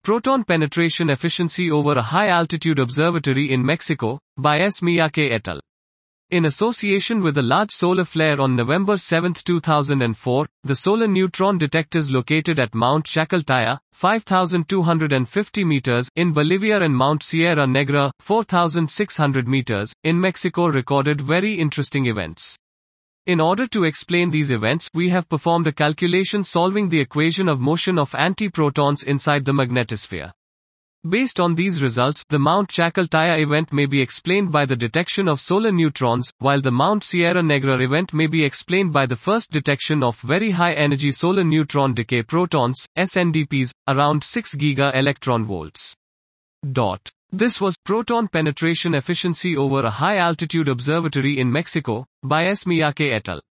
Proton penetration efficiency over a high-altitude observatory in Mexico, by S. Miyake et al. In association with a large solar flare on November 7, 2004, the solar neutron detectors located at Mount Chacaltaya, 5,250 meters, in Bolivia and Mount Sierra Negra, 4,600 meters, in Mexico recorded very interesting events. In order to explain these events, we have performed a calculation solving the equation of motion of antiprotons inside the magnetosphere. Based on these results, the Mount Chacaltaya event may be explained by the detection of solar neutrons, while the Mount Sierra Negra event may be explained by the first detection of very high-energy solar neutron decay protons, SNDPs, around 6 giga-electron-volts. This was Proton Penetration Efficiency over a High-Altitude Observatory in Mexico, by S. Miyake et al.